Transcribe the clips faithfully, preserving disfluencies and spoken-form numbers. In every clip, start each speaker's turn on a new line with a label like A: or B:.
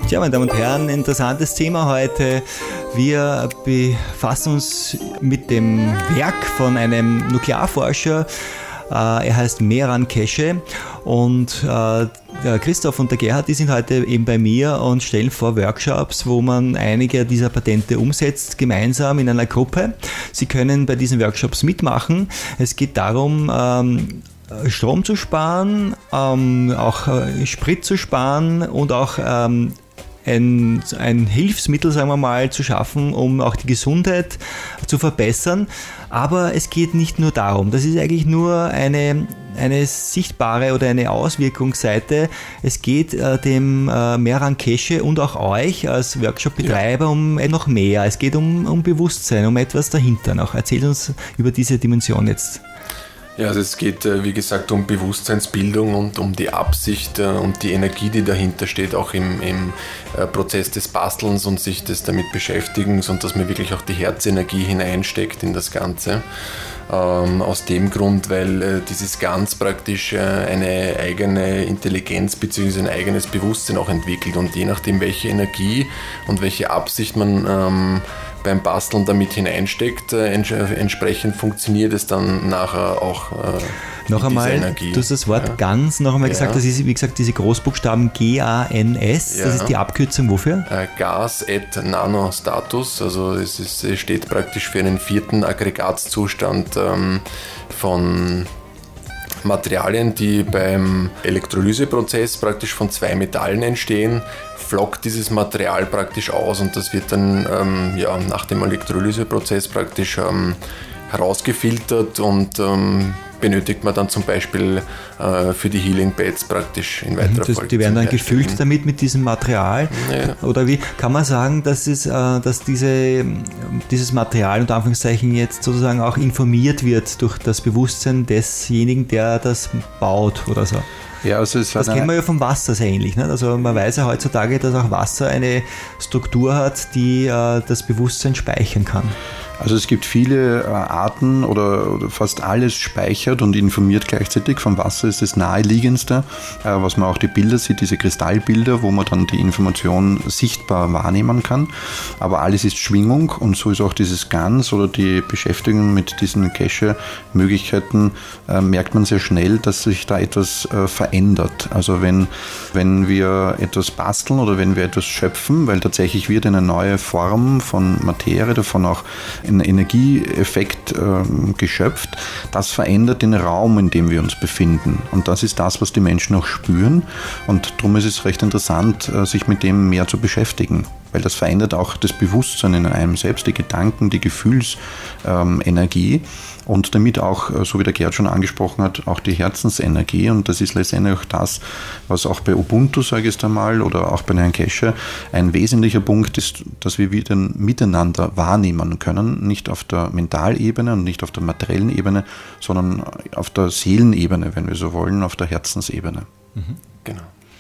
A: Tja, meine Damen und Herren, interessantes Thema heute. Wir befassen uns mit dem Werk von einem Nuklearforscher. Er heißt Mehran Keshe und der Christoph und der Gerhard, die sind heute eben bei mir und stellen vor Workshops, wo man einige dieser Patente umsetzt, gemeinsam in einer Gruppe. Sie können bei diesen Workshops mitmachen. Es geht darum, Strom zu sparen, auch Sprit zu sparen und auch Ein, ein Hilfsmittel, sagen wir mal, zu schaffen, um auch die Gesundheit zu verbessern. Aber es geht nicht nur darum. Das ist eigentlich nur eine, eine sichtbare oder eine Auswirkungsseite. Es geht äh, dem äh, Mehran Keshe und auch euch als Workshop-Betreiber ja. um noch mehr. Es geht um, um Bewusstsein, um etwas dahinter noch. Erzählt uns über diese Dimension jetzt.
B: Ja, also es geht, wie gesagt, um Bewusstseinsbildung und um die Absicht und die Energie, die dahinter steht, auch im, im Prozess des Bastelns und sich des damit Beschäftigens und dass man wirklich auch die Herzenergie hineinsteckt in das Ganze. Ähm, aus dem Grund, weil äh, dieses Ganz praktisch äh, eine eigene Intelligenz bzw. ein eigenes Bewusstsein auch entwickelt und je nachdem, welche Energie und welche Absicht man ähm, beim Basteln damit hineinsteckt, äh, ents- entsprechend funktioniert es dann nachher auch äh,
A: noch
B: mit
A: einmal,
B: dieser Energie.
A: Du hast das Wort ja. ganz noch einmal ja. gesagt, das ist wie gesagt diese Großbuchstaben G A N S, ja. das ist die Abkürzung wofür?
B: Äh, Gas et Nanostatus, also es, ist, es steht praktisch für einen vierten Aggregatzustand ähm, von Materialien, die beim Elektrolyseprozess praktisch von zwei Metallen entstehen, flockt dieses Material praktisch aus und das wird dann ähm, ja, nach dem Elektrolyseprozess praktisch ähm, herausgefiltert und ähm, benötigt man dann zum Beispiel äh, für die Healing Pads praktisch in weiterer
A: das,
B: Folge.
A: Die werden dann gefüllt damit mit diesem Material.
B: Ja.
A: Oder wie kann man sagen, dass, es, äh, dass diese, dieses Material unter Anführungszeichen jetzt sozusagen auch informiert wird durch das Bewusstsein desjenigen, der das baut oder so?
C: Ja, also es
A: das kennen wir ja vom Wasser sehr ähnlich. Nicht? Also man weiß ja heutzutage, dass auch Wasser eine Struktur hat, die äh, das Bewusstsein speichern kann.
C: Also es gibt viele äh, Arten oder, oder fast alles speichert und informiert gleichzeitig. Vom Wasser ist das naheliegendste, äh, was man auch die Bilder sieht, diese Kristallbilder, wo man dann die Information sichtbar wahrnehmen kann. Aber alles ist Schwingung und so ist auch dieses Ganz oder die Beschäftigung mit diesen Keshe-Möglichkeiten, äh, merkt man sehr schnell, dass sich da etwas äh, verändert. Also wenn, wenn wir etwas basteln oder wenn wir etwas schöpfen, weil tatsächlich wird eine neue Form von Materie, davon auch ein Energieeffekt äh, geschöpft, das verändert den Raum, in dem wir uns befinden. Und das ist das, was die Menschen auch spüren. Und darum ist es recht interessant, äh, sich mit dem mehr zu beschäftigen. Weil das verändert auch das Bewusstsein in einem selbst, die Gedanken, die Gefühlsenergie ähm, und damit auch, so wie der Gerd schon angesprochen hat, auch die Herzensenergie. Und das ist letztendlich auch das, was auch bei Ubuntu, sage ich jetzt einmal, oder auch bei Herrn Keshe ein wesentlicher Punkt ist, dass wir wieder miteinander wahrnehmen können, nicht auf der Mentalebene und nicht auf der materiellen Ebene, sondern auf der Seelenebene, wenn wir so wollen, auf der Herzensebene.
B: Mhm. Genau.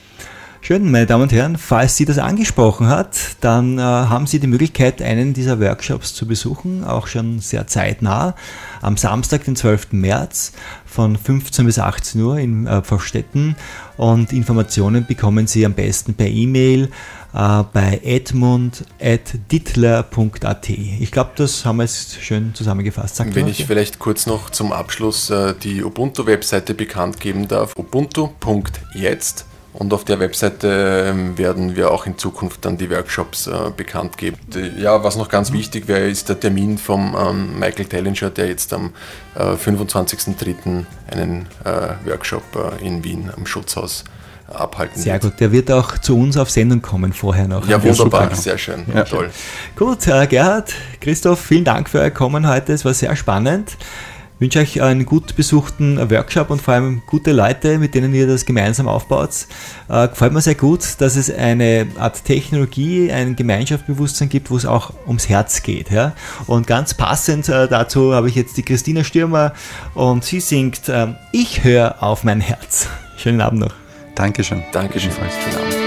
A: Schön, meine Damen und Herren, falls Sie das angesprochen hat, dann äh, haben Sie die Möglichkeit, einen dieser Workshops zu besuchen, auch schon sehr zeitnah, am Samstag, den zwölften März von fünfzehn bis achtzehn Uhr in äh, Pforzstetten und Informationen bekommen Sie am besten per E-Mail äh, bei edmund at dittler punkt a t. Ich glaube, das haben wir jetzt schön zusammengefasst. Sagt
B: Wenn ich ja? vielleicht kurz noch zum Abschluss äh, die Ubuntu-Webseite bekannt geben darf, ubuntu punkt jetzt. Und auf der Webseite werden wir auch in Zukunft dann die Workshops äh, bekannt geben. Ja, was noch ganz wichtig wäre, ist der Termin vom ähm, Michael Tellinger, der jetzt am äh, fünfundzwanzigsten dritten einen äh, Workshop äh, in Wien am Schutzhaus abhalten
A: Sehr
B: wird.
A: Sehr gut, der wird auch zu uns auf Sendung kommen vorher noch.
B: Ja, wunderbar, sehr schön, ja. Toll.
A: Gut, äh, Gerhard, Christoph, vielen Dank für euer Kommen heute, es war sehr spannend. Ich wünsche euch einen gut besuchten Workshop und vor allem gute Leute, mit denen ihr das gemeinsam aufbaut. Äh, gefällt mir sehr gut, dass es eine Art Technologie, ein Gemeinschaftsbewusstsein gibt, wo es auch ums Herz geht. Ja? Und ganz passend äh, dazu habe ich jetzt die Christina Stürmer und sie singt äh, Ich höre auf mein Herz. Schönen Abend noch.
C: Dankeschön.
B: Dankeschön. Schönen Abend.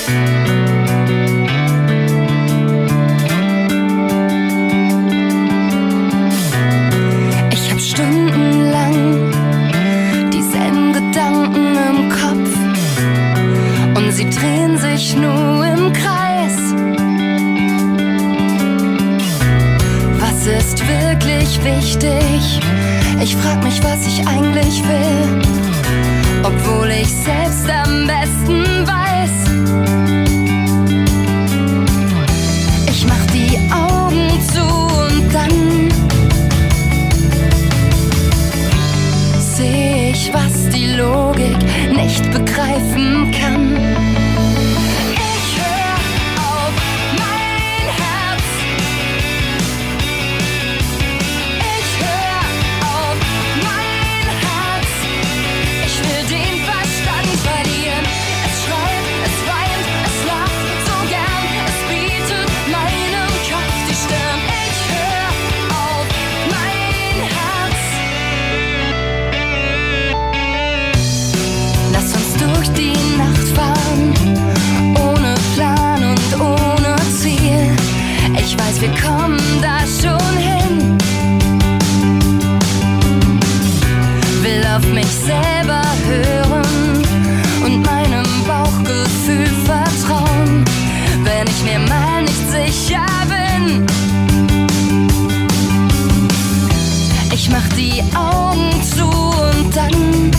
D: Stundenlang dieselben Gedanken im Kopf und sie drehen sich nur im Kreis. ist wirklich wichtig. Ich frag mich, was ich eigentlich will, obwohl ich selbst am besten weiß. Ich mach die Augen zu und dann seh ich, was die Logik nicht begreifen kann. Ich weiß, wir kommen da schon hin. Will auf mich selber hören und meinem Bauchgefühl vertrauen, wenn ich mir mal nicht sicher bin. Ich mach die Augen zu und dann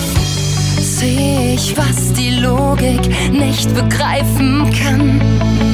D: seh ich, was die Logik nicht begreifen kann.